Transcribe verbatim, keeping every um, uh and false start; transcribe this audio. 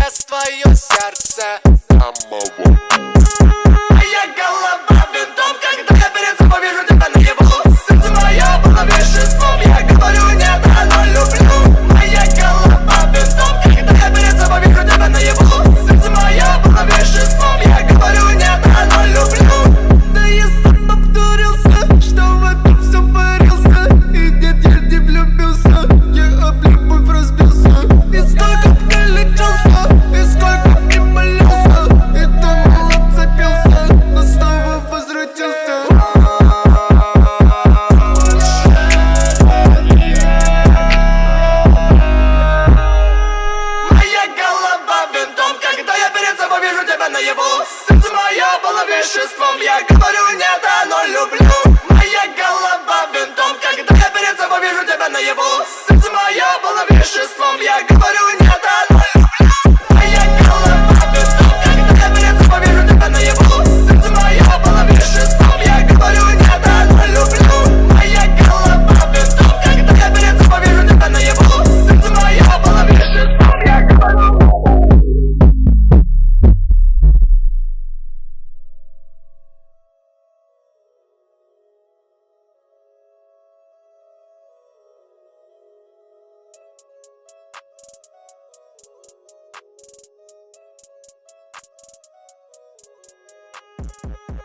сейчас твое сердце. Моя голова винтом, когда я перед собой вижу тебя наяву. Сердце мое было веществом, я говорю нет, оно люблю. Моя голова винтом, когда я перед собой вижу тебя наяву. Сердце мое было веществом, я говорю нет, оно люблю. Да я сам повторился, что в этом все парился. И нет, я не влюбился, я об любовь разбился. И сколько ты лечился, и сколько ты молился, и думал отцепился, но снова возвратился. Моя голова винтом, когда я перед собой вижу тебя наяву. Сердце мое было веществом, я говорю нет, оно люблю. Моя голова винтом, когда я перед собой вижу тебя наяву. Сердце мое было веществом, я говорю нет, оно люблю. Моя голова винтом, когда я перед собой вижу тебя наяву. Сердце мое было веществом, я говорю нет, оно люблю. Моя голова винтом, когда я перед собой вижу тебя наяву. Сердце мое было веществом, я говорю. You